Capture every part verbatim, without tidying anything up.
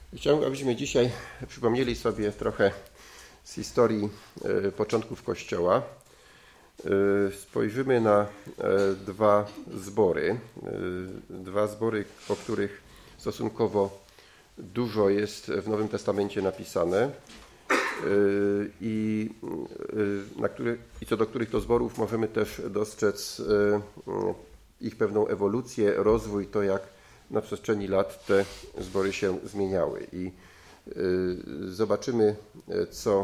Chciałbym, abyśmy dzisiaj przypomnieli sobie trochę z historii początków Kościoła. Spojrzymy na dwa zbory, dwa zbory, o których stosunkowo dużo jest w Nowym Testamencie napisane i, na które, i co do których to zborów możemy też dostrzec ich pewną ewolucję, rozwój, to jak na przestrzeni lat te zbory się zmieniały. I zobaczymy, co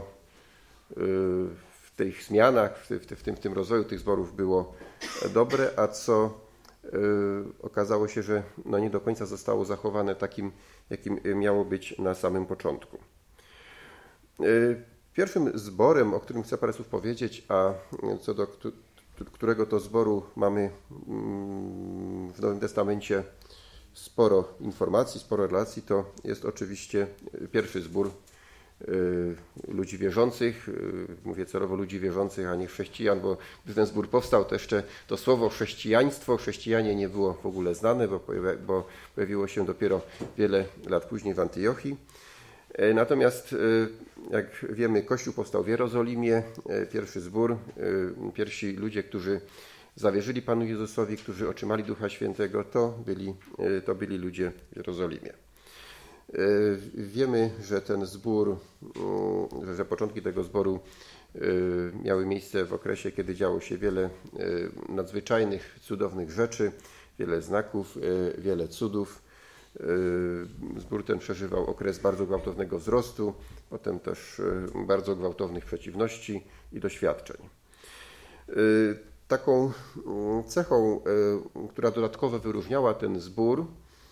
w tych zmianach, w tym, w tym rozwoju tych zborów było dobre, a co okazało się, że no nie do końca zostało zachowane takim, jakim miało być na samym początku. Pierwszym zborem, o którym chcę parę słów powiedzieć, a co do którego to zboru mamy w Nowym Testamencie sporo informacji, sporo relacji, to jest oczywiście pierwszy zbór ludzi wierzących. Mówię celowo ludzi wierzących, a nie chrześcijan, bo gdy ten zbór powstał, to jeszcze to słowo chrześcijaństwo, chrześcijanie nie było w ogóle znane, bo, bo pojawiło się dopiero wiele lat później w Antiochii. Natomiast, jak wiemy, Kościół powstał w Jerozolimie, pierwszy zbór, pierwsi ludzie, którzy zawierzyli Panu Jezusowi, którzy otrzymali Ducha Świętego, to byli, to byli ludzie w Jerozolimie. Wiemy, że ten zbór, że początki tego zboru miały miejsce w okresie, kiedy działo się wiele nadzwyczajnych, cudownych rzeczy, wiele znaków, wiele cudów. Zbór ten przeżywał okres bardzo gwałtownego wzrostu, potem też bardzo gwałtownych przeciwności i doświadczeń. Taką cechą, która dodatkowo wyróżniała ten zbór,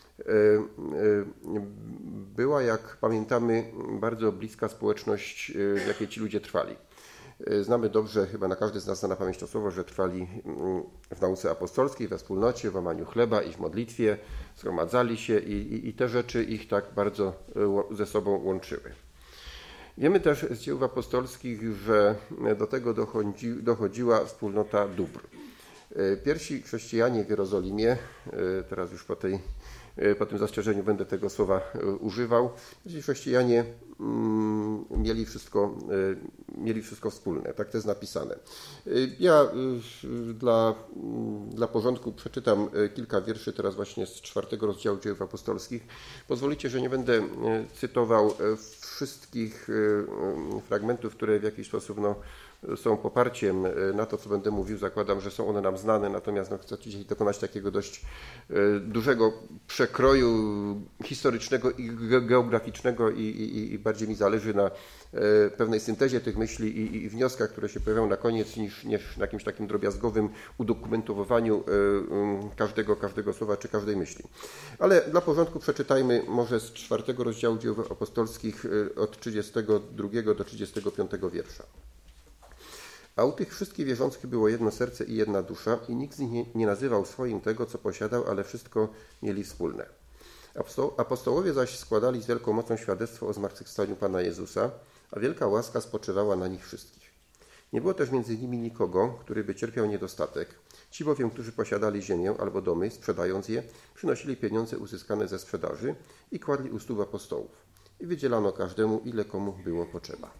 była, jak pamiętamy, bardzo bliska społeczność, w jakiej ci ludzie trwali. Znamy dobrze, chyba na każdy z nas zna na pamięć to słowo, że trwali w nauce apostolskiej, we wspólnocie, w łamaniu chleba i w modlitwie, zgromadzali się i, i, i te rzeczy ich tak bardzo ze sobą łączyły. Wiemy też z dzieł apostolskich, że do tego dochodzi, dochodziła wspólnota dóbr. Pierwsi chrześcijanie w Jerozolimie, teraz już po, tej, po tym zastrzeżeniu będę tego słowa używał, pierwsi chrześcijanie mieli wszystko, mieli wszystko wspólne, tak to jest napisane. Ja dla, dla porządku przeczytam kilka wierszy teraz właśnie z czwartego rozdziału Dziejów Apostolskich. Pozwolicie, że nie będę cytował wszystkich fragmentów, które w jakiś sposób no, są poparciem na to, co będę mówił. Zakładam, że są one nam znane, natomiast no, chcę dzisiaj dokonać takiego dość dużego przekroju historycznego i geograficznego i, i, i bardziej mi zależy na pewnej syntezie tych myśli i, i wnioskach, które się pojawiają na koniec, niż, niż na jakimś takim drobiazgowym udokumentowaniu każdego, każdego słowa czy każdej myśli. Ale dla porządku przeczytajmy może z czwartego rozdziału Dziejów Apostolskich od trzydziestego drugiego do trzydziestego piątego wiersza. A u tych wszystkich wierzących było jedno serce i jedna dusza i nikt z nich nie, nie nazywał swoim tego, co posiadał, ale wszystko mieli wspólne. Apostołowie zaś składali z wielką mocą świadectwo o zmartwychwstaniu Pana Jezusa, a wielka łaska spoczywała na nich wszystkich. Nie było też między nimi nikogo, który by cierpiał niedostatek. Ci bowiem, którzy posiadali ziemię albo domy, sprzedając je, przynosili pieniądze uzyskane ze sprzedaży i kładli u stóp apostołów. I wydzielano każdemu, ile komu było potrzeba.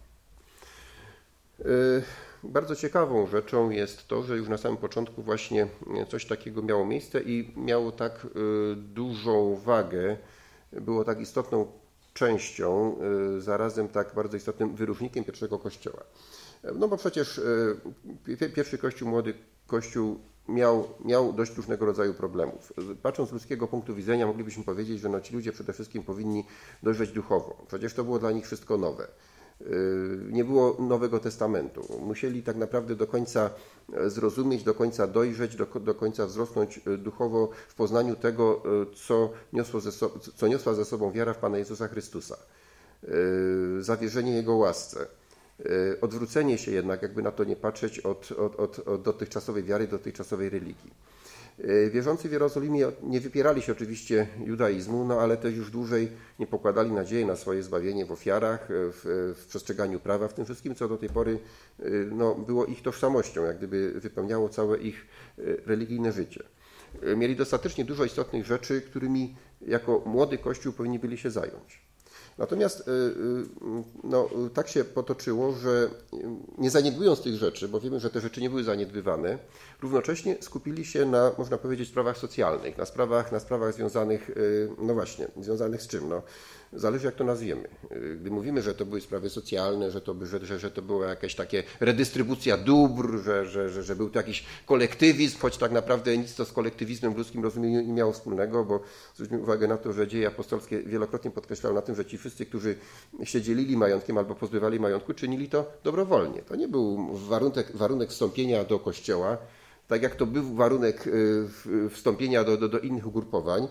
Yy, bardzo ciekawą rzeczą jest to, że już na samym początku właśnie coś takiego miało miejsce i miało tak yy, dużą wagę, było tak istotną częścią, yy, zarazem tak bardzo istotnym wyróżnikiem pierwszego kościoła. No bo przecież yy, pierwszy kościół, młody kościół miał, miał dość różnego rodzaju problemów. Patrząc z ludzkiego punktu widzenia moglibyśmy powiedzieć, że no, ci ludzie przede wszystkim powinni dojrzeć duchowo. Przecież to było dla nich wszystko nowe. Nie było Nowego Testamentu. Musieli tak naprawdę do końca zrozumieć, do końca dojrzeć, do, do końca wzrosnąć duchowo w poznaniu tego, co, niosło ze so, co niosła ze sobą wiara w Pana Jezusa Chrystusa. Zawierzenie Jego łasce. Odwrócenie się jednak, jakby na to nie patrzeć, od, od, od, od dotychczasowej wiary, dotychczasowej religii. Wierzący w Jerozolimie nie wypierali się oczywiście judaizmu, no ale też już dłużej nie pokładali nadziei na swoje zbawienie w ofiarach, w, w przestrzeganiu prawa, w tym wszystkim, co do tej pory no, było ich tożsamością, jak gdyby wypełniało całe ich religijne życie. Mieli dostatecznie dużo istotnych rzeczy, którymi jako młody Kościół powinni byli się zająć. Natomiast no, tak się potoczyło, że nie zaniedbując tych rzeczy, bo wiemy, że te rzeczy nie były zaniedbywane, równocześnie skupili się na, można powiedzieć, sprawach socjalnych, na sprawach, na sprawach związanych, no właśnie, związanych z czym? No, zależy jak to nazwiemy. Gdy mówimy, że to były sprawy socjalne, że to, że, że, że to była jakaś takie redystrybucja dóbr, że, że, że, że był to jakiś kolektywizm, choć tak naprawdę nic to z kolektywizmem w ludzkim rozumieniu nie miało wspólnego, bo zwróćmy uwagę na to, że dzieje apostolskie wielokrotnie podkreślały na tym, że ci wszyscy, którzy się dzielili majątkiem albo pozbywali majątku, czynili to dobrowolnie. To nie był warunek, warunek wstąpienia do kościoła, tak jak to był warunek wstąpienia do, do, do innych ugrupowań.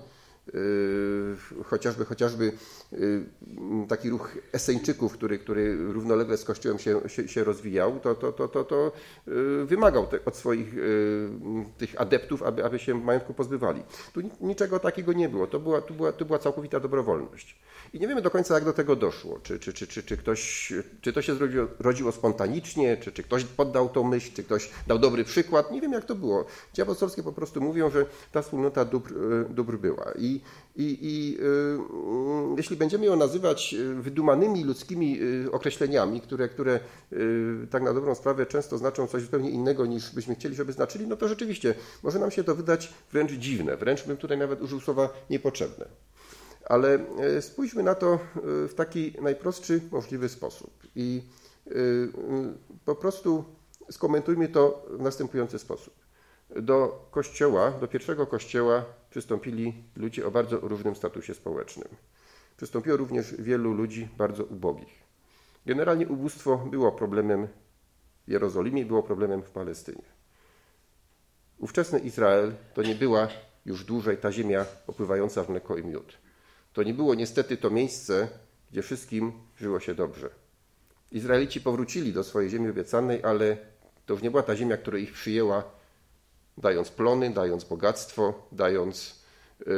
Yy, chociażby, chociażby yy, taki ruch Eseńczyków, który, który równolegle z Kościołem się, się, się rozwijał, to, to, to, to, to yy, wymagał te, od swoich yy, tych adeptów, aby, aby się majątku pozbywali. Tu niczego takiego nie było. To była, to była, to była całkowita dobrowolność. I nie wiemy do końca, jak do tego doszło. Czy, czy, czy, czy, czy, ktoś, czy to się zrodziło, rodziło spontanicznie, czy, czy ktoś poddał tą myśl, czy ktoś dał dobry przykład. Nie wiem, jak to było. Dzieje apostolskie po prostu mówią, że ta wspólnota dóbr, dóbr była. I, i, i yy, jeśli będziemy ją nazywać wydumanymi ludzkimi określeniami, które, które yy, tak na dobrą sprawę często znaczą coś zupełnie innego, niż byśmy chcieli, żeby znaczyli, no to rzeczywiście może nam się to wydać wręcz dziwne. Wręcz bym tutaj nawet użył słowa niepotrzebne. Ale spójrzmy na to w taki najprostszy możliwy sposób i po prostu skomentujmy to w następujący sposób. Do kościoła, do pierwszego kościoła przystąpili ludzie o bardzo różnym statusie społecznym. Przystąpiło również wielu ludzi bardzo ubogich. Generalnie ubóstwo było problemem w Jerozolimie, było problemem w Palestynie. Ówczesny Izrael to nie była już dłużej ta ziemia opływająca w mleko i miód. To nie było niestety to miejsce, gdzie wszystkim żyło się dobrze. Izraelici powrócili do swojej ziemi obiecanej, ale to już nie była ta ziemia, która ich przyjęła, dając plony, dając bogactwo, dając yy,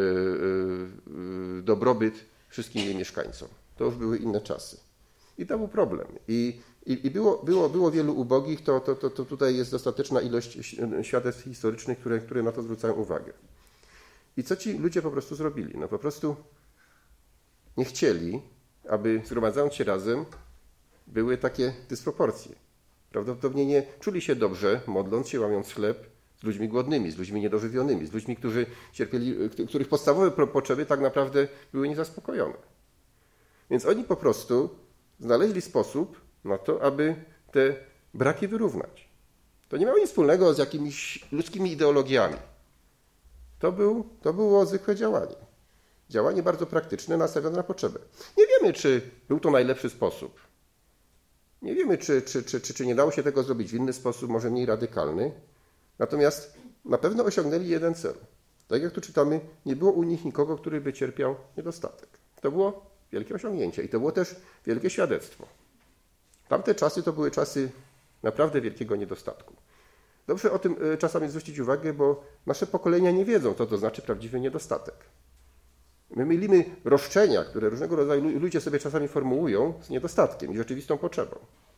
yy, dobrobyt wszystkim jej mieszkańcom. To już były inne czasy. I to był problem. I, i, i było, było, było wielu ubogich, to, to, to, to tutaj jest dostateczna ilość świadectw historycznych, które, które na to zwracają uwagę. I co ci ludzie po prostu zrobili? No po prostu nie chcieli, aby zgromadzając się razem były takie dysproporcje. Prawdopodobnie nie czuli się dobrze, modląc się, łamiąc chleb z ludźmi głodnymi, z ludźmi niedożywionymi, z ludźmi, którzy cierpieli, których podstawowe potrzeby tak naprawdę były niezaspokojone. Więc oni po prostu znaleźli sposób na to, aby te braki wyrównać. To nie miało nic wspólnego z jakimiś ludzkimi ideologiami. To, był, to było zwykłe działanie. Działanie bardzo praktyczne, nastawione na potrzebę. Nie wiemy, czy był to najlepszy sposób. Nie wiemy, czy, czy, czy, czy, czy nie dało się tego zrobić w inny sposób, może mniej radykalny. Natomiast na pewno osiągnęli jeden cel. Tak jak tu czytamy, nie było u nich nikogo, który by cierpiał niedostatek. To było wielkie osiągnięcie i to było też wielkie świadectwo. Tamte czasy to były czasy naprawdę wielkiego niedostatku. Dobrze o tym czasami zwrócić uwagę, bo nasze pokolenia nie wiedzą, co to znaczy prawdziwy niedostatek. My mylimy roszczenia, które różnego rodzaju ludzie sobie czasami formułują, z niedostatkiem i rzeczywistą potrzebą.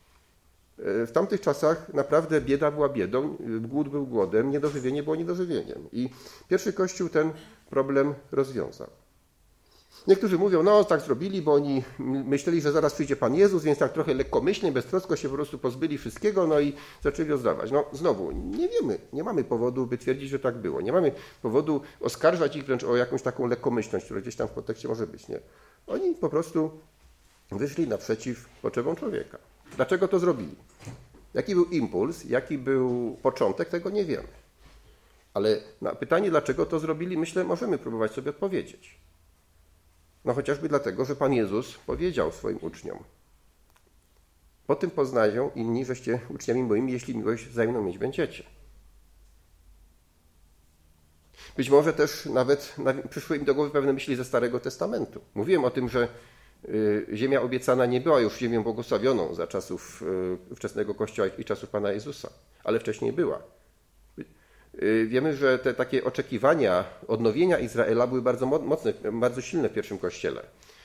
W tamtych czasach naprawdę bieda była biedą, głód był głodem, niedożywienie było niedożywieniem. I pierwszy Kościół ten problem rozwiązał. Niektórzy mówią, no tak zrobili, bo oni myśleli, że zaraz przyjdzie Pan Jezus, więc tak trochę lekkomyślnie, beztrosko się po prostu pozbyli wszystkiego, no i zaczęli rozdawać. No znowu, nie wiemy, nie mamy powodu, by twierdzić, że tak było. Nie mamy powodu oskarżać ich wręcz o jakąś taką lekkomyślność, która gdzieś tam w podtekście może być. Nie. Oni po prostu wyszli naprzeciw potrzebom człowieka. Dlaczego to zrobili? Jaki był impuls, jaki był początek, tego nie wiemy. Ale na pytanie, dlaczego to zrobili, myślę, możemy próbować sobie odpowiedzieć. No chociażby dlatego, że Pan Jezus powiedział swoim uczniom: po tym poznają inni, żeście uczniami moimi, jeśli miłość wzajemną mieć będziecie. Być może też nawet przyszły im do głowy pewne myśli ze Starego Testamentu. Mówiłem o tym, że ziemia obiecana nie była już ziemią błogosławioną za czasów wczesnego Kościoła i czasów Pana Jezusa, ale wcześniej była. Wiemy, że te takie oczekiwania odnowienia Izraela były bardzo mocne, bardzo silne w pierwszym Kościele.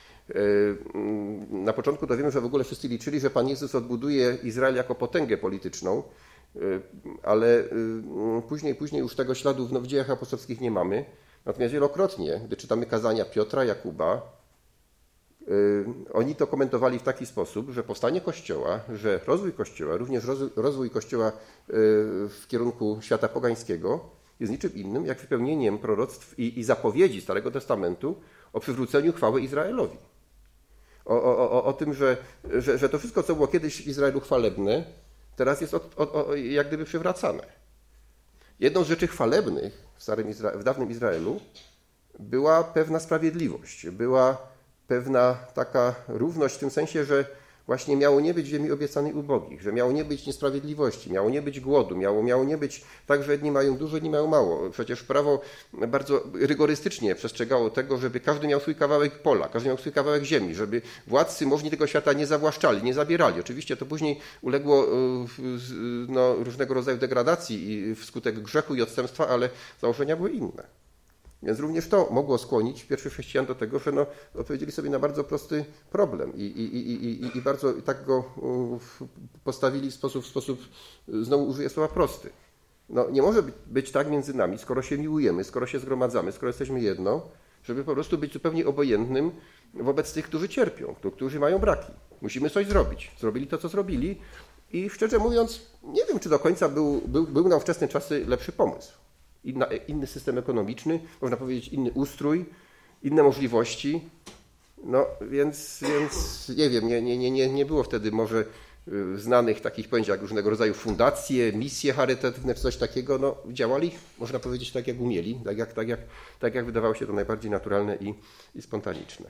Na początku to wiemy, że w ogóle wszyscy liczyli, że Pan Jezus odbuduje Izrael jako potęgę polityczną, ale później, później już tego śladu w dziejach apostolskich nie mamy. Natomiast wielokrotnie, gdy czytamy kazania Piotra, Jakuba, Oni to komentowali w taki sposób, że powstanie Kościoła, że rozwój Kościoła, również rozwój Kościoła w kierunku świata pogańskiego jest niczym innym jak wypełnieniem proroctw i, i zapowiedzi Starego Testamentu o przywróceniu chwały Izraelowi. O, o, o, o tym, że, że, że to wszystko, co było kiedyś w Izraelu chwalebne, teraz jest od, od, od, jak gdyby przywracane. Jedną z rzeczy chwalebnych w, starym Izra- w dawnym Izraelu była pewna sprawiedliwość, była pewna taka równość w tym sensie, że właśnie miało nie być ziemi obiecanej ubogich, że miało nie być niesprawiedliwości, miało nie być głodu, miało, miało nie być tak, że jedni mają dużo, inni mają mało. Przecież prawo bardzo rygorystycznie przestrzegało tego, żeby każdy miał swój kawałek pola, każdy miał swój kawałek ziemi, żeby władcy możni tego świata nie zawłaszczali, nie zabierali. Oczywiście to później uległo no, różnego rodzaju degradacji i wskutek grzechu i odstępstwa, ale założenia były inne. Więc również to mogło skłonić pierwszych chrześcijan do tego, że no, odpowiedzieli sobie na bardzo prosty problem i, i, i, i, i bardzo tak go postawili w sposób, w sposób, znowu użyję słowa prosty. No, nie może być tak między nami, skoro się miłujemy, skoro się zgromadzamy, skoro jesteśmy jedno, żeby po prostu być zupełnie obojętnym wobec tych, którzy cierpią, którzy mają braki. Musimy coś zrobić. Zrobili to, co zrobili i szczerze mówiąc, nie wiem, czy do końca był, był, był na ówczesne czasy lepszy pomysł. Inna, inny system ekonomiczny, można powiedzieć inny ustrój, inne możliwości. No więc, więc nie wiem, nie, nie, nie, nie było wtedy może znanych takich pojęć jak różnego rodzaju fundacje, misje charytatywne czy coś takiego. No, działali, można powiedzieć, tak jak umieli, tak jak, tak jak, tak jak wydawało się to najbardziej naturalne i, i spontaniczne.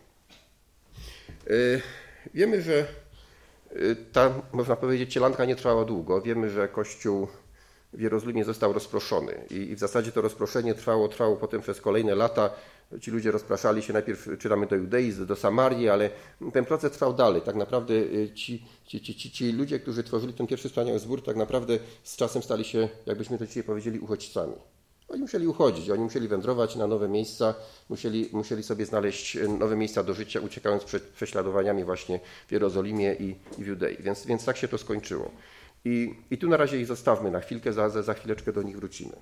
Yy, wiemy, że ta, można powiedzieć, cielanka nie trwała długo. Wiemy, że Kościół w Jerozolimie został rozproszony i w zasadzie to rozproszenie trwało, trwało potem przez kolejne lata. Ci ludzie rozpraszali się, najpierw czytamy do Judei, do Samarii, ale ten proces trwał dalej. Tak naprawdę ci, ci, ci, ci, ci ludzie, którzy tworzyli ten pierwszy wspaniały zbór, tak naprawdę z czasem stali się, jakbyśmy to dzisiaj powiedzieli, uchodźcami. Oni musieli uchodzić, oni musieli wędrować na nowe miejsca, musieli, musieli sobie znaleźć nowe miejsca do życia, uciekając przed prześladowaniami właśnie w Jerozolimie i, i w Judei. Więc, więc tak się to skończyło. I, I tu na razie ich zostawmy na chwilkę, za, za, za chwileczkę do nich wrócimy.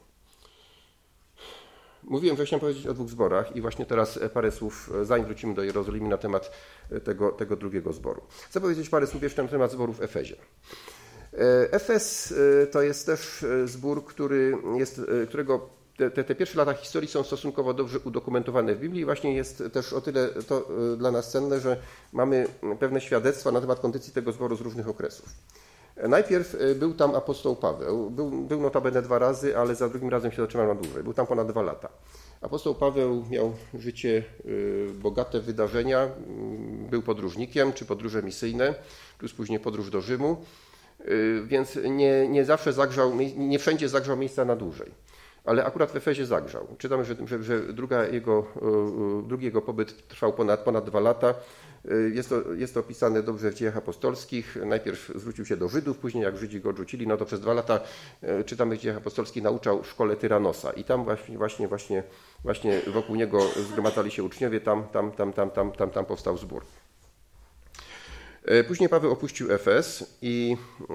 Mówiłem, że chciałem powiedzieć o dwóch zborach i właśnie teraz parę słów, zanim wrócimy do Jerozolimy, na temat tego, tego drugiego zboru. Chcę powiedzieć parę słów jeszcze na temat zboru w Efezie. Efes to jest też zbór, który jest, którego te, te, te pierwsze lata historii są stosunkowo dobrze udokumentowane w Biblii i właśnie jest też o tyle to dla nas cenne, że mamy pewne świadectwa na temat kondycji tego zboru z różnych okresów. Najpierw był tam apostoł Paweł. Był, był notabene dwa razy, ale za drugim razem się zatrzymał na dłużej. Był tam ponad dwa lata. Apostoł Paweł miał życie bogate wydarzenia. Był podróżnikiem, czy podróże misyjne, plus później podróż do Rzymu. Więc nie, nie zawsze zagrzał, nie wszędzie zagrzał miejsca na dłużej. Ale akurat w Efezie zagrzał. Czytamy, że, że, że druga jego, drugi jego pobyt trwał ponad, ponad dwa lata. Jest to, jest to opisane dobrze w Dziejach Apostolskich. Najpierw zwrócił się do Żydów, później jak Żydzi go odrzucili, no to przez dwa lata, czytamy w Dziejach Apostolskich, nauczał w szkole Tyranosa. I tam właśnie, właśnie, właśnie, właśnie wokół niego zgromadzali się uczniowie, tam, tam, tam, tam, tam, tam, tam powstał zbór. Później Paweł opuścił Efes i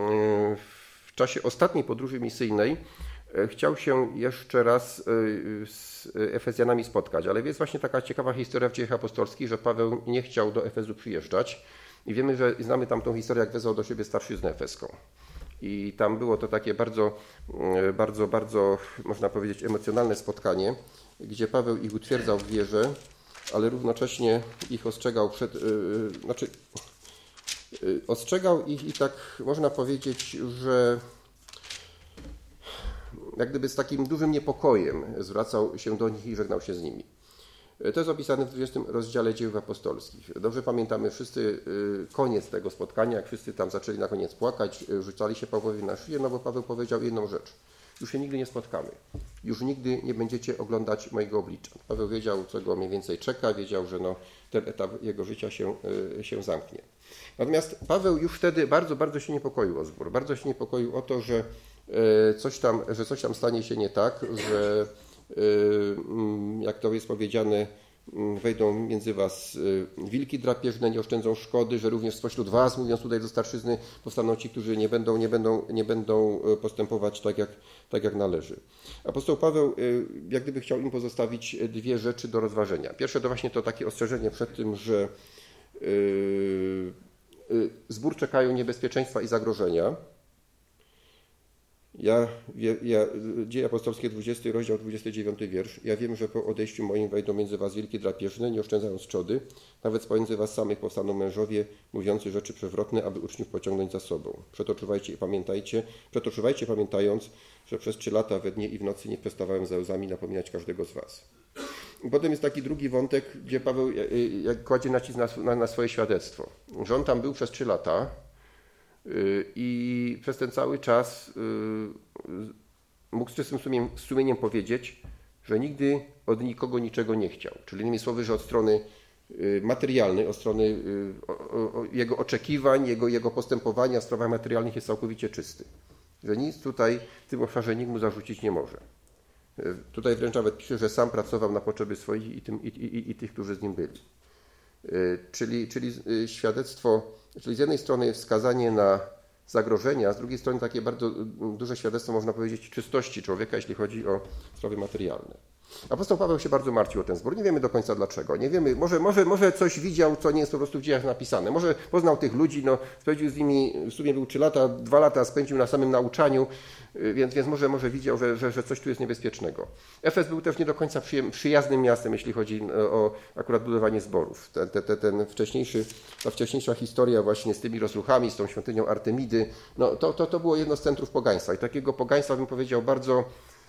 w czasie ostatniej podróży misyjnej chciał się jeszcze raz z Efezjanami spotkać, ale jest właśnie taka ciekawa historia w Dziejach Apostolskich, że Paweł nie chciał do Efezu przyjeżdżać i wiemy, że znamy tam tą historię, jak wezwał do siebie starszyznę efeską. I tam było to takie bardzo, bardzo, bardzo, można powiedzieć, emocjonalne spotkanie, gdzie Paweł ich utwierdzał w wierze, ale równocześnie ich ostrzegał przed, yy, znaczy yy, ostrzegał ich i tak można powiedzieć, że jak gdyby z takim dużym niepokojem zwracał się do nich i żegnał się z nimi. To jest opisane w dwudziestym rozdziale Dziejów Apostolskich. Dobrze pamiętamy wszyscy koniec tego spotkania, jak wszyscy tam zaczęli na koniec płakać, rzucali się Pawłowi na szyję, no bo Paweł powiedział jedną rzecz. Już się nigdy nie spotkamy. Już nigdy nie będziecie oglądać mojego oblicza. Paweł wiedział, co go mniej więcej czeka, wiedział, że no, ten etap jego życia się, się zamknie. Natomiast Paweł już wtedy bardzo, bardzo się niepokoił o zbór. Bardzo się niepokoił o to, że coś tam, że coś tam stanie się nie tak, że jak to jest powiedziane, wejdą między was wilki drapieżne, nie oszczędzą szkody, że również spośród was, mówiąc tutaj do starszyzny, powstaną ci, którzy nie będą, nie będą, nie będą postępować tak jak, tak jak należy. Apostoł Paweł jak gdyby chciał im pozostawić dwie rzeczy do rozważenia. Pierwsze to właśnie to takie ostrzeżenie przed tym, że Zbór czekają niebezpieczeństwa i zagrożenia. Ja, ja, Dzieje apostolskie, dwudziesty rozdział, dwudziesty dziewiąty wiersz. Ja wiem, że po odejściu moim wejdą między was wielkie drapieżne, nie oszczędzając trzody. Nawet pomiędzy was samych powstaną mężowie, mówiący rzeczy przewrotne, aby uczniów pociągnąć za sobą. Przeto czuwajcie i pamiętajcie, przeto czuwajcie pamiętając, że przez trzy lata we dnie i w nocy nie przestawałem za łzami napominać każdego z was. I potem jest taki drugi wątek, gdzie Paweł jak kładzie nacisk na, na, na swoje świadectwo. Że on tam był przez trzy lata, i przez ten cały czas mógł z czystym sumieniem, sumieniem powiedzieć, że nigdy od nikogo niczego nie chciał. Czyli innymi słowy, że od strony materialnej, od strony jego oczekiwań, jego, jego postępowania w sprawach materialnych jest całkowicie czysty. Że nic tutaj w tym obszarze nikt mu zarzucić nie może. Tutaj wręcz nawet pisze, że sam pracował na potrzeby swoich i, tym, i, i, i tych, którzy z nim byli. Czyli, czyli świadectwo, czyli z jednej strony wskazanie na zagrożenia, z drugiej strony takie bardzo duże świadectwo, można powiedzieć, czystości człowieka, jeśli chodzi o sprawy materialne. Apostoł Paweł się bardzo martwił o ten zbór. Nie wiemy do końca dlaczego. Nie wiemy, może, może, może coś widział, co nie jest po prostu w dziejach napisane. Może poznał tych ludzi, no, spędził z nimi, w sumie był trzy lata, dwa lata spędził na samym nauczaniu, więc, więc może, może widział, że, że, że coś tu jest niebezpiecznego. Efes był też nie do końca przyjaznym miastem, jeśli chodzi o akurat budowanie zborów. Ten, ten, ten wcześniejszy, ta wcześniejsza historia właśnie z tymi rozruchami, z tą świątynią Artemidy, no, to, to, to było jedno z centrów pogaństwa. I takiego pogaństwa, bym powiedział, bardzo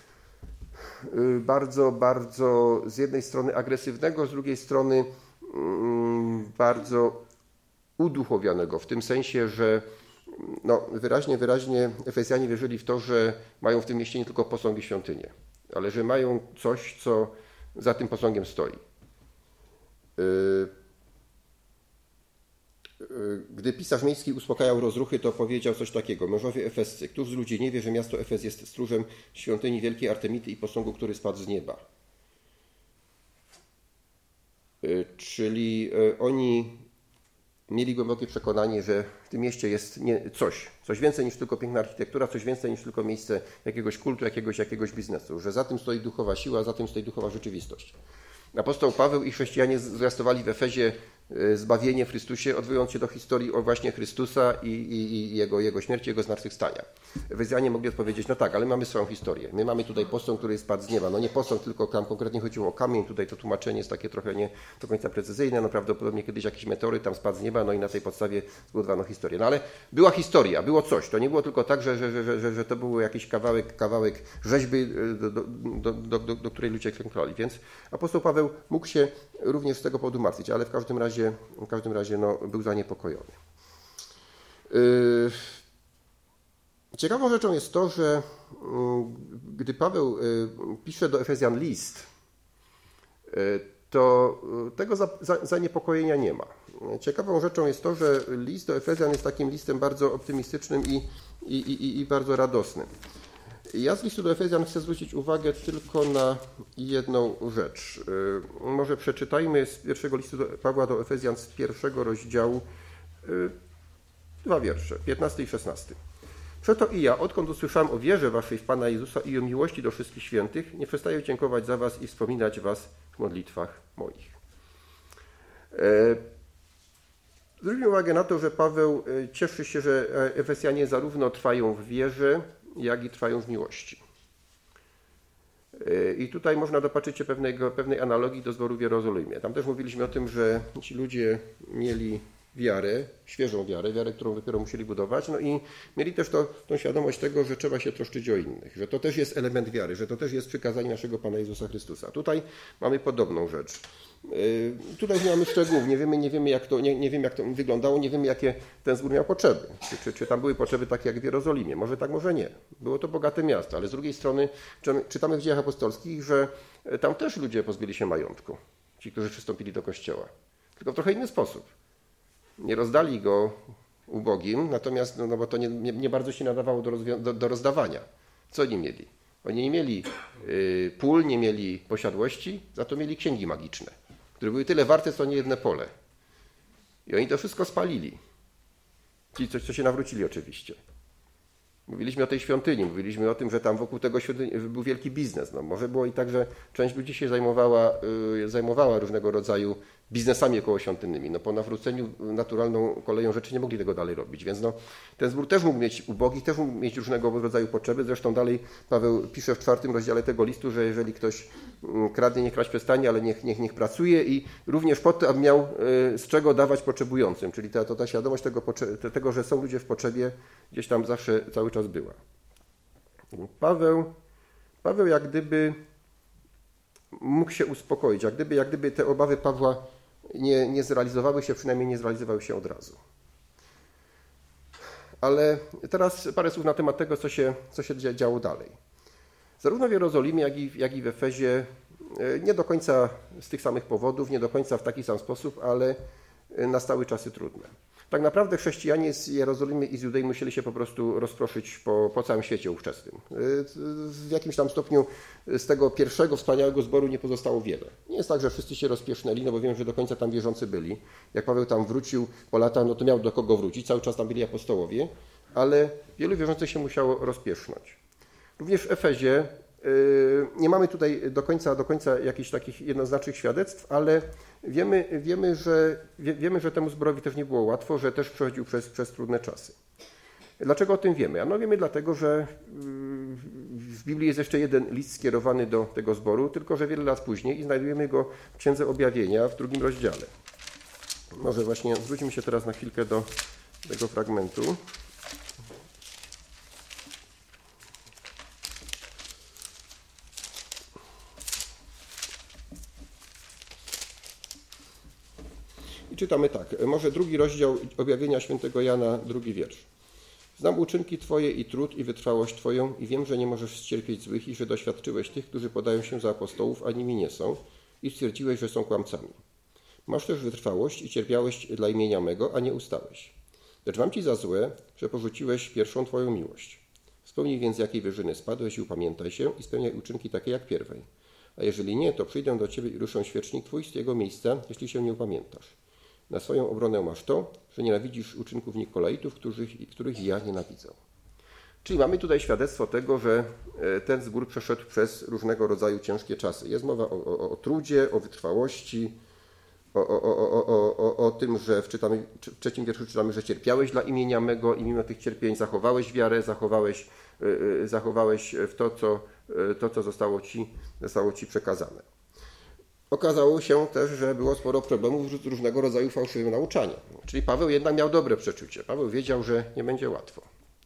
bardzo, bardzo z jednej strony agresywnego, z drugiej strony bardzo uduchowionego, w tym sensie, że no, wyraźnie, wyraźnie Efezjanie wierzyli w to, że mają w tym mieście nie tylko posąg i świątynię, ale że mają coś, co za tym posągiem stoi. Gdy pisarz miejski uspokajał rozruchy, to powiedział coś takiego. Mężowie efescy, któż z ludzi nie wie, że miasto Efes jest stróżem świątyni wielkiej Artemidy i posągu, który spadł z nieba. Czyli oni mieli głębokie przekonanie, że w tym mieście jest nie, coś, coś więcej niż tylko piękna architektura, coś więcej niż tylko miejsce jakiegoś kultu, jakiegoś, jakiegoś biznesu, że za tym stoi duchowa siła, za tym stoi duchowa rzeczywistość. Apostoł Paweł i chrześcijanie zwiastowali w Efezie zbawienie w Chrystusie, odwołując się do historii o właśnie Chrystusa i, i, i jego, jego śmierci, jego zmartwychwstania. Efezjanie mogli odpowiedzieć, no tak, ale mamy swoją historię. My mamy tutaj posąg, który spadł z nieba. No nie posąg, tylko tam konkretnie chodziło o kamień. Tutaj to tłumaczenie jest takie trochę nie do końca precyzyjne. No prawdopodobnie kiedyś jakiś meteoryt tam spadł z nieba, no i na tej podstawie zbudowano historię. No ale była historia, było coś. To nie było tylko tak, że, że, że, że, że to był jakiś kawałek, kawałek rzeźby, do, do, do, do, do, do której ludzie klękali. Więc apostoł Paweł mógł się również z tego powodu martwić, ale w każdym razie W każdym razie no, był zaniepokojony. Ciekawą rzeczą jest to, że gdy Paweł pisze do Efezjan list, to tego zaniepokojenia nie ma. Ciekawą rzeczą jest to, że list do Efezjan jest takim listem bardzo optymistycznym i, i, i, i bardzo radosnym. Ja z listu do Efezjan chcę zwrócić uwagę tylko na jedną rzecz. Może przeczytajmy z pierwszego listu do Pawła do Efezjan z pierwszego rozdziału dwa wiersze, piętnasty i szesnasty. Przeto i ja, odkąd usłyszałem o wierze waszej w Pana Jezusa i o miłości do wszystkich świętych, nie przestaję dziękować za was i wspominać was w modlitwach moich. Zwróćmy uwagę na to, że Paweł cieszy się, że Efezjanie zarówno trwają w wierze, jak i trwają w miłości. I tutaj można dopatrzyć się pewnego, pewnej analogii do zboru w Jerozolimie. Tam też mówiliśmy o tym, że ci ludzie mieli wiarę, świeżą wiarę, wiarę, którą dopiero musieli budować, no i mieli też to, tą świadomość tego, że trzeba się troszczyć o innych, że to też jest element wiary, że to też jest przykazanie naszego Pana Jezusa Chrystusa. Tutaj mamy podobną rzecz. Yy, tutaj nie mamy szczegółów, nie wiemy, nie wiemy, jak to, nie, nie wiemy, jak to wyglądało, nie wiemy, jakie ten zbór miał potrzeby. Czy, czy, czy tam były potrzeby takie jak w Jerozolimie? Może tak, może nie. Było to bogate miasto, ale z drugiej strony czytamy w Dziejach Apostolskich, że tam też ludzie pozbyli się majątku, ci, którzy przystąpili do Kościoła, tylko w trochę inny sposób. Nie rozdali go ubogim, natomiast, no, no bo to nie, nie, nie bardzo się nadawało do, rozwi- do, do rozdawania. Co oni mieli? Oni nie mieli y, pól, nie mieli posiadłości, za to mieli księgi magiczne, które były tyle warte, co niejedne pole. I oni to wszystko spalili. Ci, co, co się nawrócili oczywiście. Mówiliśmy o tej świątyni, mówiliśmy o tym, że tam wokół tego świątyni był wielki biznes. No, może było i tak, że część ludzi się zajmowała, y, zajmowała różnego rodzaju biznesami okołoświątynnymi. No po nawróceniu naturalną koleją rzeczy nie mogli tego dalej robić, więc no, ten zbór też mógł mieć ubogich, też mógł mieć różnego rodzaju potrzeby. Zresztą dalej Paweł pisze w czwartym rozdziale tego listu, że jeżeli ktoś kradnie, niech kraść przestanie, ale niech, niech, niech pracuje i również po to, aby miał z czego dawać potrzebującym. Czyli ta, to ta świadomość tego, tego, że są ludzie w potrzebie, gdzieś tam zawsze cały czas była. Paweł, Paweł jak gdyby mógł się uspokoić, jak gdyby, jak gdyby te obawy Pawła nie, nie zrealizowały się, przynajmniej nie zrealizowały się od razu. Ale teraz parę słów na temat tego, co się, co się działo dalej. Zarówno w Jerozolimie, jak i, jak i w Efezie, nie do końca z tych samych powodów, nie do końca w taki sam sposób, ale nastały czasy trudne. Tak naprawdę chrześcijanie z Jerozolimy i z Judei musieli się po prostu rozproszyć po, po całym świecie ówczesnym. W jakimś tam stopniu z tego pierwszego wspaniałego zboru nie pozostało wiele. Nie jest tak, że wszyscy się rozpiesznęli, no bo wiem, że do końca tam wierzący byli. Jak Paweł tam wrócił po latach, no to miał do kogo wrócić, cały czas tam byli apostołowie, ale wielu wierzących się musiało rozpiesznąć. Również w Efezie nie mamy tutaj do końca, do końca jakichś takich jednoznacznych świadectw, ale wiemy, wiemy, że, wie, wiemy, że temu zborowi też nie było łatwo, że też przechodził przez, przez trudne czasy. Dlaczego o tym wiemy? Ano wiemy dlatego, że w Biblii jest jeszcze jeden list skierowany do tego zboru, tylko że wiele lat później i znajdujemy go w Księdze Objawienia w drugim rozdziale. Może właśnie zwróćmy się teraz na chwilkę do tego fragmentu. Czytamy tak, może drugi rozdział Objawienia świętego Jana, drugi wiersz. Znam uczynki Twoje i trud i wytrwałość Twoją i wiem, że nie możesz ścierpieć złych i że doświadczyłeś tych, którzy podają się za apostołów, a nimi nie są i stwierdziłeś, że są kłamcami. Masz też wytrwałość i cierpiałeś dla imienia mego, a nie ustałeś. Lecz mam Ci za złe, że porzuciłeś pierwszą Twoją miłość. Wspomnij więc, jakiej wyżyny spadłeś i upamiętaj się i spełniaj uczynki takie jak pierwej. A jeżeli nie, to przyjdę do Ciebie i ruszę świecznik Twój z jego miejsca, jeśli się nie upamiętasz. Na swoją obronę masz to, że nienawidzisz uczynków Nikolaitów, których, których ja nienawidzę. Czyli mamy tutaj świadectwo tego, że ten zbór przeszedł przez różnego rodzaju ciężkie czasy. Jest mowa o, o, o trudzie, o wytrwałości, o, o, o, o, o, o tym, że w, czytamy, w trzecim wierszu czytamy, że cierpiałeś dla imienia mego i mimo tych cierpień zachowałeś wiarę, zachowałeś, zachowałeś w to, co, to, co zostało ci, zostało ci przekazane. Okazało się też, że było sporo problemów z różnego rodzaju fałszywym nauczaniem. Czyli Paweł jednak miał dobre przeczucie. Paweł wiedział, że nie będzie łatwo.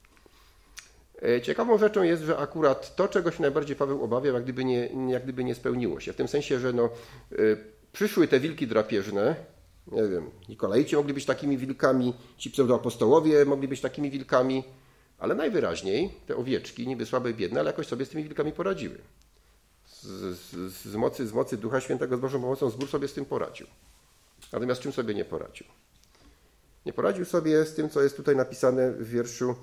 Ciekawą rzeczą jest, że akurat to, czego się najbardziej Paweł obawiał, jak gdyby nie, jak gdyby nie spełniło się. W tym sensie, że no, przyszły te wilki drapieżne, nie wiem, Nikolaici mogli być takimi wilkami, ci pseudoapostołowie mogli być takimi wilkami, ale najwyraźniej te owieczki, niby słabe i biedne, ale jakoś sobie z tymi wilkami poradziły. Z, z, z, mocy, z mocy Ducha Świętego, z Bożą pomocą zbór sobie z tym poradził. Natomiast czym sobie nie poradził? Nie poradził sobie z tym, co jest tutaj napisane w wierszu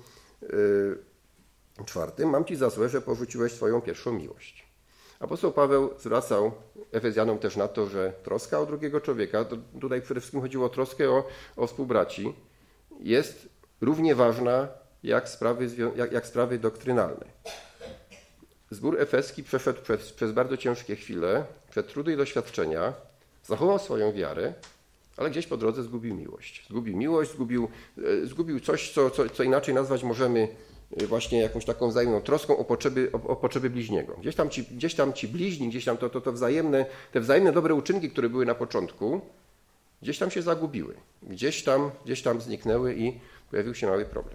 yy, czwartym. Mam Ci za złe, że porzuciłeś swoją pierwszą miłość. Apostoł Paweł zwracał Efezjanom też na to, że troska o drugiego człowieka, to tutaj przede wszystkim chodziło o troskę o, o współbraci, jest równie ważna jak sprawy, jak, jak sprawy doktrynalne. Zbór efeski przeszedł przez, przez bardzo ciężkie chwile, przez trudy i doświadczenia, zachował swoją wiarę, ale gdzieś po drodze zgubił miłość. Zgubił miłość, zgubił, zgubił coś, co, co, co inaczej nazwać możemy właśnie jakąś taką wzajemną troską o potrzeby, o, o potrzeby bliźniego. Gdzieś tam ci, gdzieś tam ci bliźni, gdzieś tam to, to, to wzajemne, te wzajemne dobre uczynki, które były na początku, gdzieś tam się zagubiły. Gdzieś tam, gdzieś tam zniknęły i pojawił się mały problem.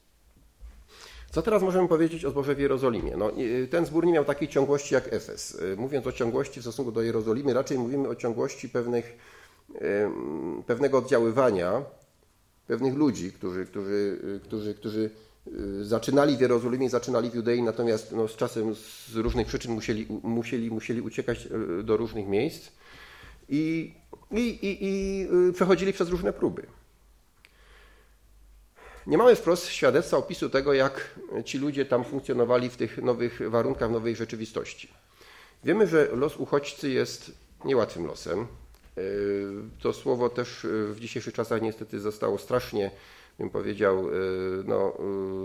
Co teraz możemy powiedzieć o zborze w Jerozolimie? No, ten zbór nie miał takiej ciągłości jak Efes. Mówiąc o ciągłości w stosunku do Jerozolimy, raczej mówimy o ciągłości pewnych, pewnego oddziaływania pewnych ludzi, którzy, którzy, którzy, którzy zaczynali w Jerozolimie, zaczynali w Judei, natomiast no, z czasem z różnych przyczyn musieli, musieli, musieli uciekać do różnych miejsc i, i, i, i przechodzili przez różne próby. Nie mamy wprost świadectwa opisu tego, jak ci ludzie tam funkcjonowali w tych nowych warunkach, w nowej rzeczywistości. Wiemy, że los uchodźcy jest niełatwym losem. To słowo też w dzisiejszych czasach niestety zostało strasznie, bym powiedział, no,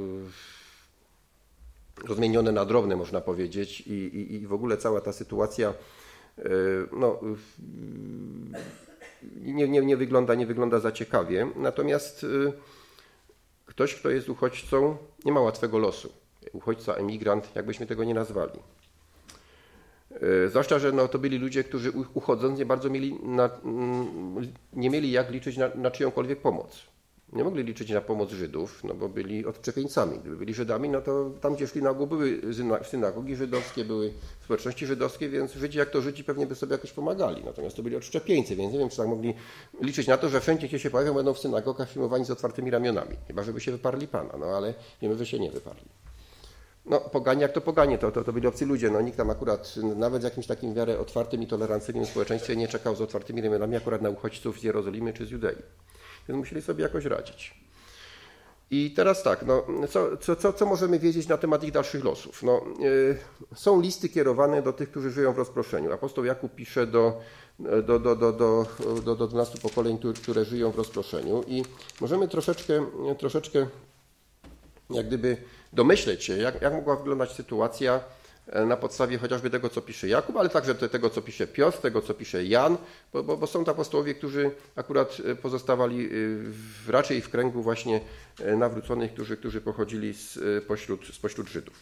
rozmienione na drobne, można powiedzieć, i, i, i w ogóle cała ta sytuacja no, nie, nie, nie, wygląda, nie wygląda za ciekawie. Natomiast ktoś, kto jest uchodźcą, nie ma łatwego losu. Uchodźca, emigrant, jakbyśmy tego nie nazwali. Zwłaszcza, że no, to byli ludzie, którzy uchodząc nie bardzo mieli, na, nie mieli jak liczyć na, na czyjąkolwiek pomoc. Nie mogli liczyć na pomoc Żydów, no bo byli odczepieńcami. Gdyby byli Żydami, no to tam, gdzie szli na ogół, były synagogi żydowskie, były społeczności żydowskie, więc Żydzi jak to Żydzi pewnie by sobie jakoś pomagali. Natomiast to byli odczepieńcy, więc nie wiem, czy tak mogli liczyć na to, że wszędzie, gdzie się pojawią, będą w synagogach filmowani z otwartymi ramionami. Chyba, żeby się wyparli Pana, no ale wiemy, że się nie wyparli. No, poganie jak to poganie, to, to, to byli obcy ludzie. No, nikt tam akurat, nawet w jakimś takim w miarę otwartym i tolerancyjnym społeczeństwie nie czekał z otwartymi ramionami akurat na uchodźców z Jerozolimy czy z Judei. Więc musieli sobie jakoś radzić. I teraz tak, no, co, co, co, co możemy wiedzieć na temat ich dalszych losów? No, yy, są listy kierowane do tych, którzy żyją w rozproszeniu. Apostoł Jakub pisze do, do, do, do, do, do, do dwunastu pokoleń, które żyją w rozproszeniu i możemy troszeczkę, troszeczkę jak gdyby domyśleć się, jak, jak mogła wyglądać sytuacja na podstawie chociażby tego, co pisze Jakub, ale także tego, co pisze Piotr, tego, co pisze Jan, bo, bo, bo są to apostołowie, którzy akurat pozostawali w, raczej w kręgu właśnie nawróconych, którzy, którzy pochodzili z pośród, z pośród Żydów.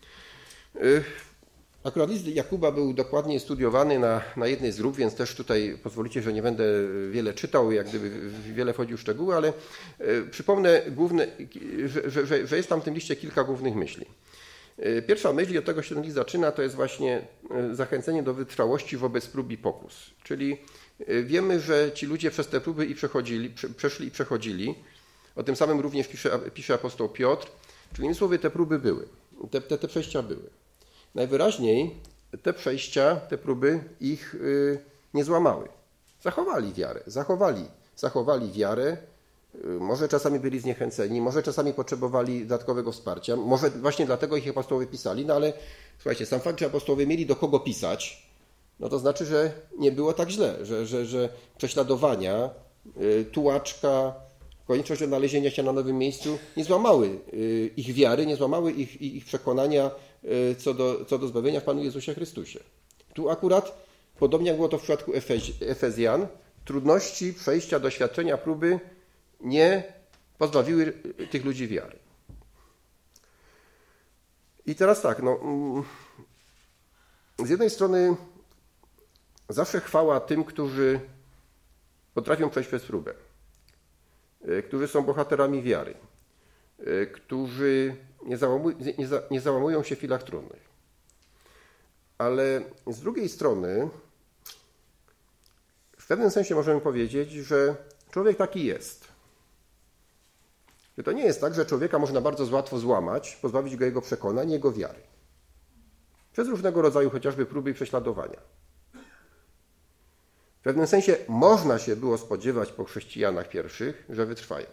Akurat list Jakuba był dokładnie studiowany na, na jednej z grup, więc też tutaj pozwolicie, że nie będę wiele czytał, jak gdyby wiele wchodził w szczegóły, ale przypomnę, główne, że, że, że jest tam w tym liście kilka głównych myśli. Pierwsza myśl, i od tego się ten list zaczyna, to jest właśnie zachęcenie do wytrwałości wobec prób i pokus. Czyli wiemy, że ci ludzie przez te próby i przechodzili, przeszli i przechodzili. O tym samym również pisze, pisze apostoł Piotr. Czyli innymi słowy, te próby były, te, te, te przejścia były. Najwyraźniej te przejścia, te próby ich nie złamały. Zachowali wiarę, zachowali, zachowali wiarę. Może czasami byli zniechęceni, może czasami potrzebowali dodatkowego wsparcia, może właśnie dlatego ich apostołowie pisali, no ale słuchajcie, sam fakt, że apostołowie mieli do kogo pisać, no to znaczy, że nie było tak źle, że, że, że prześladowania, tułaczka, konieczność odnalezienia się na nowym miejscu nie złamały ich wiary, nie złamały ich, ich przekonania co do, co do zbawienia w Panu Jezusie Chrystusie. Tu akurat, podobnie jak było to w przypadku Efezjan, trudności przejścia, doświadczenia, próby nie pozbawiły tych ludzi wiary. I teraz tak, no, z jednej strony zawsze chwała tym, którzy potrafią przejść przez próbę, którzy są bohaterami wiary, którzy nie, załamuj, nie, za, nie załamują się w chwilach trudnych. Ale z drugiej strony w pewnym sensie możemy powiedzieć, że człowiek taki jest. Że to nie jest tak, że człowieka można bardzo łatwo złamać, pozbawić go jego przekonań, jego wiary. Przez różnego rodzaju chociażby próby i prześladowania. W pewnym sensie można się było spodziewać po chrześcijanach pierwszych, że wytrwają.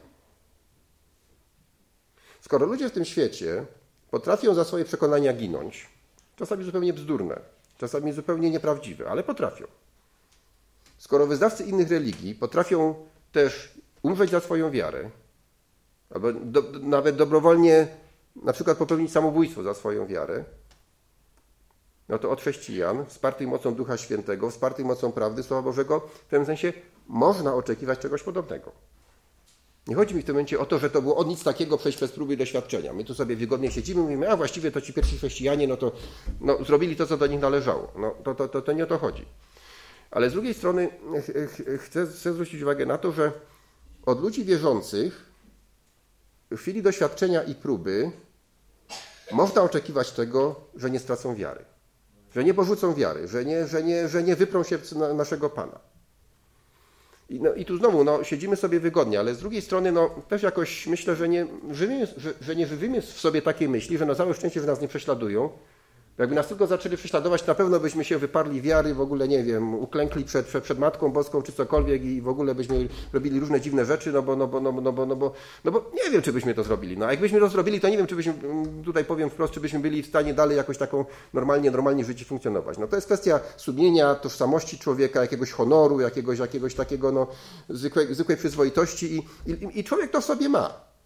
Skoro ludzie w tym świecie potrafią za swoje przekonania ginąć, czasami zupełnie bzdurne, czasami zupełnie nieprawdziwe, ale potrafią. Skoro wyznawcy innych religii potrafią też umrzeć za swoją wiarę, albo do, nawet dobrowolnie na przykład popełnić samobójstwo za swoją wiarę, no to od chrześcijan, wspartych mocą Ducha Świętego, wspartych mocą prawdy, Słowa Bożego, w pewnym sensie można oczekiwać czegoś podobnego. Nie chodzi mi w tym momencie o to, że to było od nic takiego przejść przez próby i doświadczenia. My tu sobie wygodnie siedzimy i mówimy, a właściwie to ci pierwsi chrześcijanie, no to no, zrobili to, co do nich należało. No, to, to, to, to nie o to chodzi. Ale z drugiej strony chcę, chcę zwrócić uwagę na to, że od ludzi wierzących w chwili doświadczenia i próby można oczekiwać tego, że nie stracą wiary. Że nie porzucą wiary, że nie, że nie, że nie wyprą się na naszego Pana. I, no, i tu znowu no, siedzimy sobie wygodnie, ale z drugiej strony no, też jakoś myślę, że nie żywimy, że, że nie żywimy w sobie takiej myśli, że na całe szczęście, że nas nie prześladują. Jakby nas tylko zaczęli prześladować, na pewno byśmy się wyparli wiary, w ogóle nie wiem, uklękli przed, przed, przed Matką Boską czy cokolwiek i w ogóle byśmy robili różne dziwne rzeczy, no bo, no bo, no bo, no bo, no bo, no bo nie wiem, czy byśmy to zrobili. No a jakbyśmy to zrobili, to nie wiem, czy byśmy, tutaj powiem wprost, czy byśmy byli w stanie dalej jakoś taką normalnie, normalnie żyć i funkcjonować. No to jest kwestia sumienia, tożsamości człowieka, jakiegoś honoru, jakiegoś, jakiegoś takiego no, zwykłej, zwykłej przyzwoitości i, i, i człowiek to w sobie ma.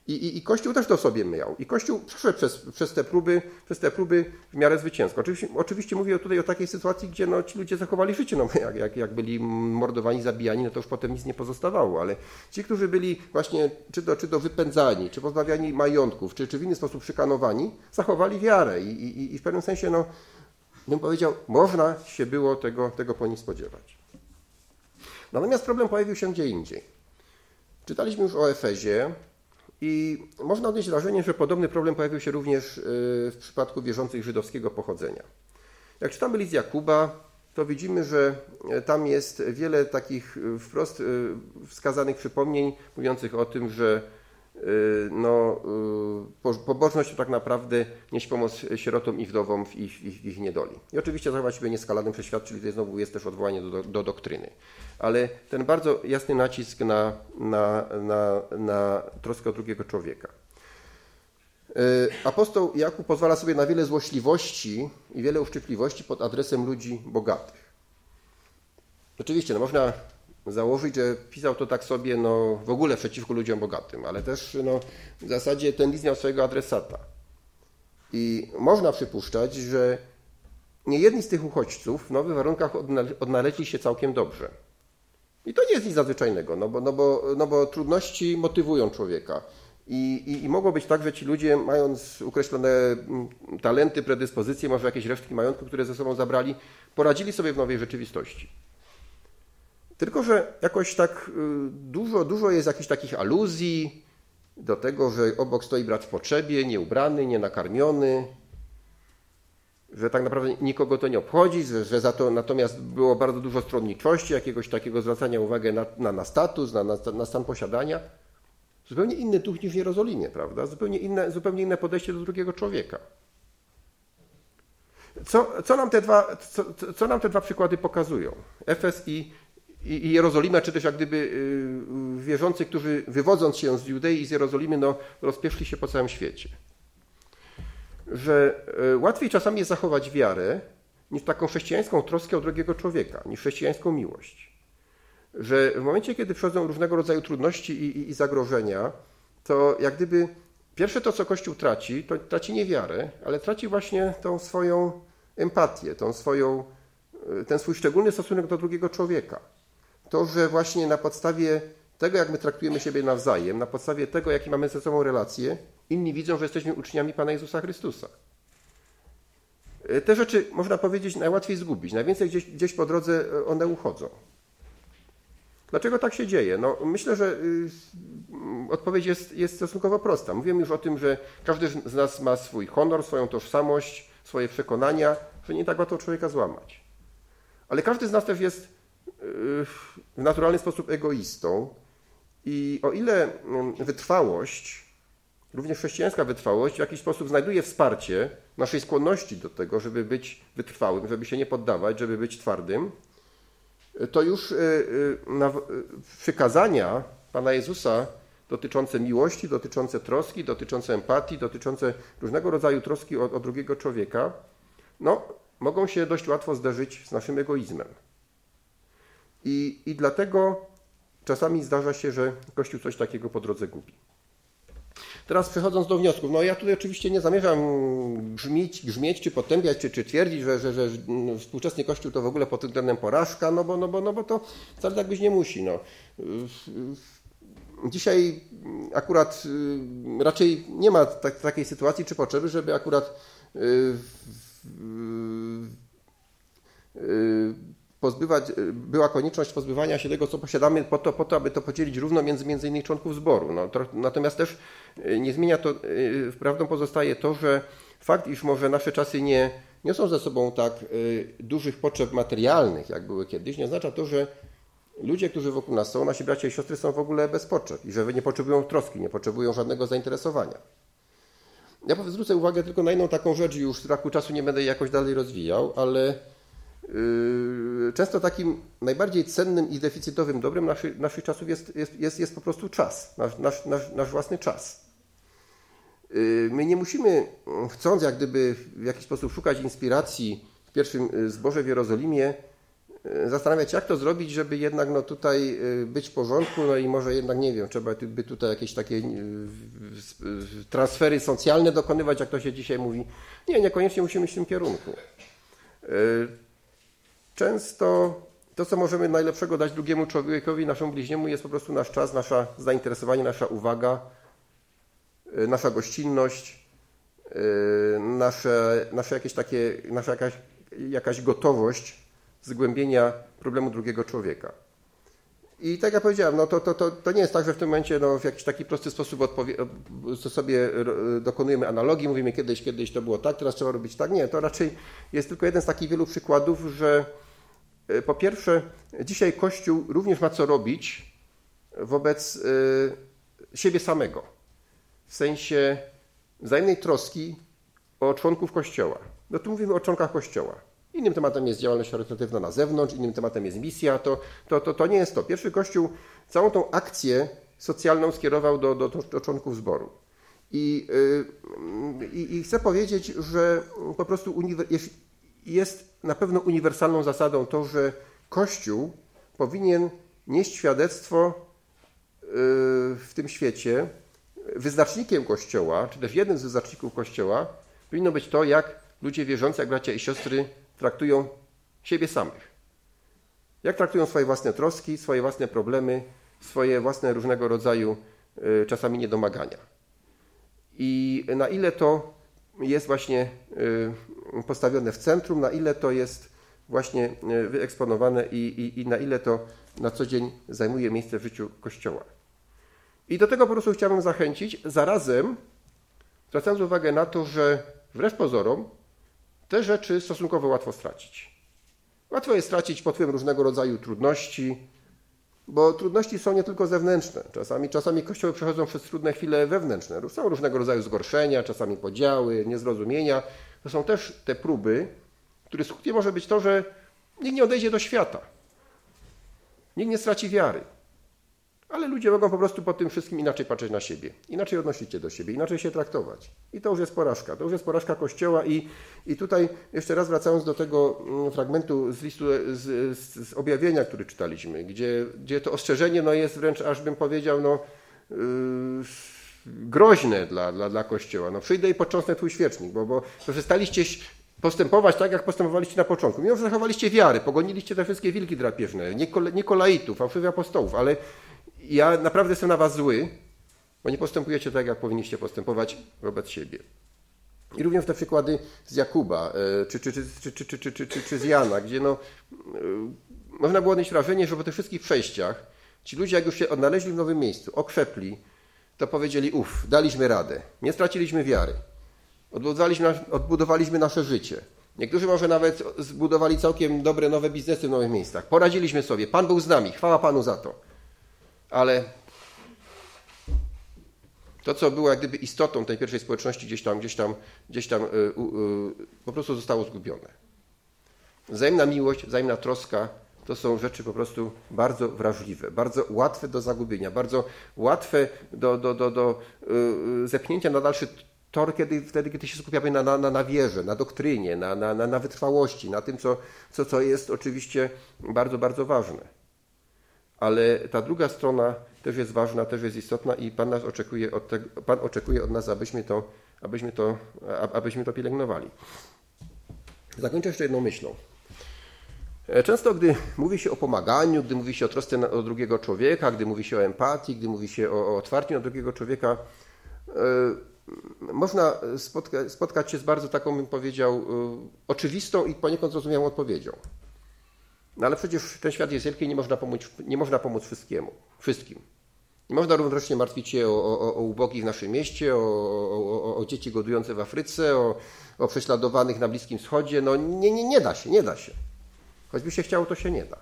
I, i, I Kościół też to sobie miał. I Kościół przeszedł przez, przez, te próby, przez te próby w miarę zwycięsko. Oczywiście, oczywiście mówię tutaj o takiej sytuacji, gdzie no, ci ludzie zachowali życie. No, jak, jak, jak byli mordowani, zabijani, no to już potem nic nie pozostawało. Ale ci, którzy byli właśnie czy to, czy to wypędzani, czy pozbawiani majątków, czy, czy w inny sposób szykanowani, zachowali wiarę. I, i, i w pewnym sensie, no, bym powiedział, można się było tego, tego po nich spodziewać. Natomiast problem pojawił się gdzie indziej. Czytaliśmy już o Efezie. I można odnieść wrażenie, że podobny problem pojawił się również w przypadku wierzących żydowskiego pochodzenia. Jak czytamy list Jakuba, to widzimy, że tam jest wiele takich wprost wskazanych przypomnień mówiących o tym, że no, pobożność to tak naprawdę nieść pomoc sierotom i wdowom w ich, ich, ich niedoli. I oczywiście zachować siebie nieskalanym przeświadczyć, tutaj znowu jest też odwołanie do, do doktryny. Ale ten bardzo jasny nacisk na, na, na, na troskę o drugiego człowieka. Apostoł Jakub pozwala sobie na wiele złośliwości i wiele uszczypliwości pod adresem ludzi bogatych. Oczywiście, no można założyć, że pisał to tak sobie no, w ogóle przeciwko ludziom bogatym, ale też no, w zasadzie ten list miał swojego adresata. I można przypuszczać, że niejedni z tych uchodźców w nowych warunkach odnaleźli się całkiem dobrze. I to nie jest nic nadzwyczajnego, no bo, no bo, no bo trudności motywują człowieka. I, i, I mogło być tak, że ci ludzie, mając określone talenty, predyspozycje, może jakieś resztki majątku, które ze sobą zabrali, poradzili sobie w nowej rzeczywistości. Tylko że jakoś tak dużo, dużo jest jakichś takich aluzji do tego, że obok stoi brat w potrzebie, nieubrany, nienakarmiony, że tak naprawdę nikogo to nie obchodzi, że, że za to natomiast było bardzo dużo stronniczości, jakiegoś takiego zwracania uwagi na, na, na status, na, na, na stan posiadania. Zupełnie inny duch niż w Jerozolimie, prawda? Zupełnie inne, zupełnie inne podejście do drugiego człowieka. Co, co, nam te dwa, co, co nam te dwa przykłady pokazują? Efes i, i, i Jerozolima, czy też jak gdyby yy, wierzący, którzy wywodząc się z Judei i z Jerozolimy, no, rozpieszli się po całym świecie. Że yy, łatwiej czasami jest zachować wiarę niż taką chrześcijańską troskę o drugiego człowieka, niż chrześcijańską miłość. Że w momencie, kiedy przychodzą różnego rodzaju trudności i, i, i zagrożenia, to jak gdyby pierwsze to, co Kościół traci, to traci nie wiarę, ale traci właśnie tą swoją empatię, tą swoją, ten swój szczególny stosunek do drugiego człowieka. To, że właśnie na podstawie tego, jak my traktujemy siebie nawzajem, na podstawie tego, jakie mamy ze sobą relacje, inni widzą, że jesteśmy uczniami Pana Jezusa Chrystusa. Te rzeczy, można powiedzieć, najłatwiej zgubić. Najwięcej gdzieś, gdzieś po drodze one uchodzą. Dlaczego tak się dzieje? No, myślę, że y, odpowiedź jest, jest stosunkowo prosta. Mówiłem już o tym, że każdy z nas ma swój honor, swoją tożsamość, swoje przekonania, że nie tak łatwo człowieka złamać. Ale każdy z nas też jest y, w naturalny sposób egoistą i o ile wytrwałość, również chrześcijańska wytrwałość w jakiś sposób znajduje wsparcie naszej skłonności do tego, żeby być wytrwałym, żeby się nie poddawać, żeby być twardym, to już przykazania Pana Jezusa dotyczące miłości, dotyczące troski, dotyczące empatii, dotyczące różnego rodzaju troski o, o drugiego człowieka, no, mogą się dość łatwo zderzyć z naszym egoizmem. I, i dlatego czasami zdarza się, że Kościół coś takiego po drodze gubi. Teraz przechodząc do wniosków, no ja tutaj oczywiście nie zamierzam grzmieć, grzmieć czy potępiać, czy, czy twierdzić, że, że, że współczesny Kościół to w ogóle pod tym względem porażka, no bo, no, bo, no bo to wcale tak być nie musi. No. Dzisiaj akurat raczej nie ma tak, takiej sytuacji czy potrzeby, żeby akurat yy, yy, pozbywać, była konieczność pozbywania się tego, co posiadamy, po to, po to aby to podzielić równo między, między innych członków zboru. No, to, natomiast też nie zmienia to, prawdą pozostaje to, że fakt, iż może nasze czasy nie niosą ze sobą tak dużych potrzeb materialnych, jak były kiedyś, nie oznacza to, że ludzie, którzy wokół nas są, nasi bracia i siostry są w ogóle bez potrzeb i że nie potrzebują troski, nie potrzebują żadnego zainteresowania. Ja zwrócę uwagę tylko na jedną taką rzecz, już z braku czasu nie będę jej jakoś dalej rozwijał, ale Yy, często takim najbardziej cennym i deficytowym dobrem naszych, naszych czasów jest, jest, jest, jest po prostu czas, nasz, nasz, nasz, nasz własny czas. Yy, my nie musimy, chcąc jak gdyby w jakiś sposób szukać inspiracji w pierwszym zborze w Jerozolimie, zastanawiać, jak to zrobić, żeby jednak no, tutaj być w porządku, no i może jednak, nie wiem, trzeba by tutaj jakieś takie transfery socjalne dokonywać, jak to się dzisiaj mówi. Nie, niekoniecznie musimy iść w tym kierunku. Często to, co możemy najlepszego dać drugiemu człowiekowi, naszemu bliźniemu, jest po prostu nasz czas, nasza zainteresowanie, nasza uwaga, nasza gościnność, nasze, nasze jakieś takie, nasza jakaś, jakaś gotowość zgłębienia problemu drugiego człowieka. I tak jak powiedziałem, no to, to, to, to nie jest tak, że w tym momencie no, w jakiś taki prosty sposób odpowie- to sobie dokonujemy analogii, mówimy kiedyś, kiedyś to było tak, teraz trzeba robić tak. Nie, to raczej jest tylko jeden z takich wielu przykładów, że po pierwsze dzisiaj Kościół również ma co robić wobec siebie samego. W sensie wzajemnej troski o członków Kościoła. No tu mówimy o członkach Kościoła. Innym tematem jest działalność charytatywna na zewnątrz, innym tematem jest misja. To, to, to, to nie jest to. Pierwszy Kościół całą tą akcję socjalną skierował do, do, do członków zboru. I, yy, i chcę powiedzieć, że po prostu uniwer- jest na pewno uniwersalną zasadą to, że Kościół powinien nieść świadectwo yy, w tym świecie. Wyznacznikiem Kościoła, czy też jednym z wyznaczników Kościoła powinno być to, jak ludzie wierzący, jak bracia i siostry traktują siebie samych. Jak traktują swoje własne troski, swoje własne problemy, swoje własne różnego rodzaju y, czasami niedomagania. I na ile to jest właśnie y, postawione w centrum, na ile to jest właśnie y, wyeksponowane i, i, i na ile to na co dzień zajmuje miejsce w życiu Kościoła. I do tego po prostu chciałbym zachęcić, zarazem zwracając uwagę na to, że wbrew pozorom te rzeczy stosunkowo łatwo stracić. Łatwo jest stracić pod wpływem różnego rodzaju trudności, bo trudności są nie tylko zewnętrzne. Czasami, czasami kościoły przechodzą przez trudne chwile wewnętrzne. Są różnego rodzaju zgorszenia, czasami podziały, niezrozumienia. To są też te próby, których skutkiem może być to, że nikt nie odejdzie do świata. Nikt nie straci wiary. Ale ludzie mogą po prostu po tym wszystkim inaczej patrzeć na siebie, inaczej odnosić się do siebie, inaczej się traktować. I to już jest porażka. To już jest porażka Kościoła i, i tutaj jeszcze raz wracając do tego fragmentu z listu z, z, z objawienia, który czytaliśmy, gdzie, gdzie to ostrzeżenie no, jest wręcz, aż bym powiedział, no, yy, groźne dla, dla, dla Kościoła. No, przyjdę i potrząsnę twój świecznik, bo, bo przestaliście postępować tak, jak postępowaliście na początku. Mimo że zachowaliście wiary, pogoniliście te wszystkie wilki drapieżne, Nikolaitów, fałszywych apostołów, ale ja naprawdę jestem na was zły, bo nie postępujecie tak, jak powinniście postępować wobec siebie. I również te przykłady z Jakuba, czy, czy, czy, czy, czy, czy, czy, czy, czy z Jana, gdzie no, można było odnieść wrażenie, że po tych wszystkich przejściach ci ludzie, jak już się odnaleźli w nowym miejscu, okrzepli, to powiedzieli, uff, daliśmy radę, nie straciliśmy wiary, odbudowaliśmy, odbudowaliśmy nasze życie. Niektórzy może nawet zbudowali całkiem dobre nowe biznesy w nowych miejscach. Poradziliśmy sobie, Pan był z nami, chwała Panu za to. Ale to, co było jak gdyby istotą tej pierwszej społeczności, gdzieś tam, gdzieś tam, gdzieś tam yy, yy, po prostu zostało zgubione. Wzajemna miłość, wzajemna troska to są rzeczy po prostu bardzo wrażliwe, bardzo łatwe do zagubienia, bardzo łatwe do, do, do, do yy, zepchnięcia na dalszy tor, kiedy, wtedy, kiedy się skupiamy na, na, na wierze, na doktrynie, na, na, na wytrwałości, na tym, co, co, co jest oczywiście bardzo, bardzo ważne. Ale ta druga strona też jest ważna, też jest istotna i Pan nas oczekuje od tego, Pan oczekuje od nas, abyśmy to, abyśmy to, abyśmy to pielęgnowali. Zakończę jeszcze jedną myślą. Często, gdy mówi się o pomaganiu, gdy mówi się o trosce o drugiego człowieka, gdy mówi się o empatii, gdy mówi się o, o otwarciu na drugiego człowieka, yy, można spotka, spotkać się z bardzo taką, bym powiedział, yy, oczywistą i poniekąd zrozumiałą odpowiedzią. No ale przecież ten świat jest wielki i nie można pomóc, nie można pomóc wszystkiemu, wszystkim. Nie można równocześnie martwić się o, o, o ubogich w naszym mieście, o, o, o dzieci głodujące w Afryce, o, o prześladowanych na Bliskim Wschodzie. No nie, nie, nie da się, nie da się. Choćby się chciało, to się nie da.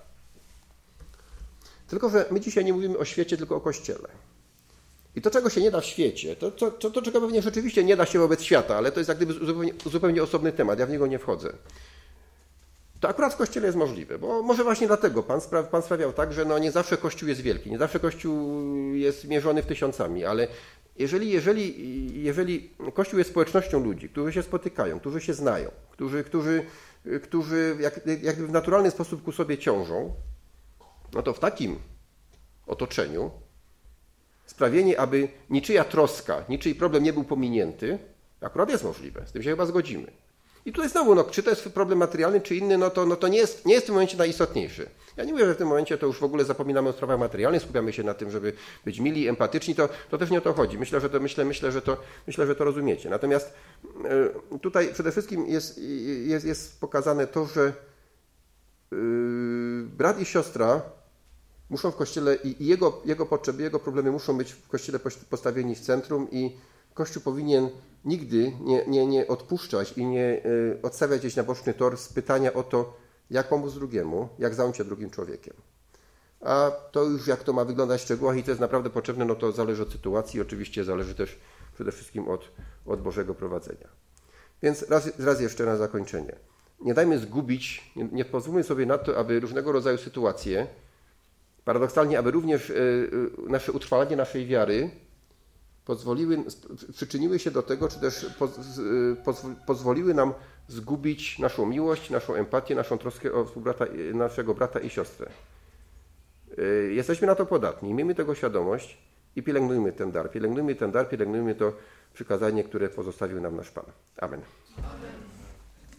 Tylko że my dzisiaj nie mówimy o świecie, tylko o Kościele. I to, czego się nie da w świecie, to, to, to, to czego pewnie rzeczywiście nie da się wobec świata, ale to jest jak gdyby zupełnie, zupełnie osobny temat, ja w niego nie wchodzę. To akurat w Kościele jest możliwe, bo może właśnie dlatego Pan, spra- Pan sprawiał tak, że no nie zawsze Kościół jest wielki, nie zawsze Kościół jest mierzony w tysiącami, ale jeżeli, jeżeli, jeżeli Kościół jest społecznością ludzi, którzy się spotykają, którzy się znają, którzy, którzy, którzy jak, jakby w naturalny sposób ku sobie ciążą, no to w takim otoczeniu sprawienie, aby niczyja troska, niczyj problem nie był pominięty, akurat jest możliwe. Z tym się chyba zgodzimy. I tutaj znowu, no, czy to jest problem materialny, czy inny, no to, no to nie, jest, nie jest w tym momencie najistotniejszy. Ja nie mówię, że w tym momencie to już w ogóle zapominamy o sprawach materialnych, skupiamy się na tym, żeby być mili, empatyczni, to, to też nie o to chodzi. Myślę, że to, myślę, myślę, że to, myślę, że to rozumiecie. Natomiast y, tutaj przede wszystkim jest, jest, jest pokazane to, że y, brat i siostra muszą w Kościele i jego, jego potrzeby, jego problemy muszą być w Kościele postawieni w centrum i Kościół powinien nigdy nie, nie, nie odpuszczać i nie y, odstawiać gdzieś na boczny tor z pytania o to, jak pomóc drugiemu, jak zająć się drugim człowiekiem. A to już jak to ma wyglądać w szczegółach i to jest naprawdę potrzebne, no to zależy od sytuacji, oczywiście zależy też przede wszystkim od, od Bożego prowadzenia. Więc raz, raz jeszcze na zakończenie. Nie dajmy zgubić, nie, nie pozwólmy sobie na to, aby różnego rodzaju sytuacje, paradoksalnie, aby również y, y, nasze utrwalanie naszej wiary pozwoliły, przyczyniły się do tego, czy też poz, pozw, pozwoliły nam zgubić naszą miłość, naszą empatię, naszą troskę o współbrata, naszego brata i siostrę. Jesteśmy na to podatni, miejmy tego świadomość i pielęgnujmy ten dar. Pielęgnujmy ten dar, pielęgnujmy to przykazanie, które pozostawił nam nasz Pan. Amen. Amen.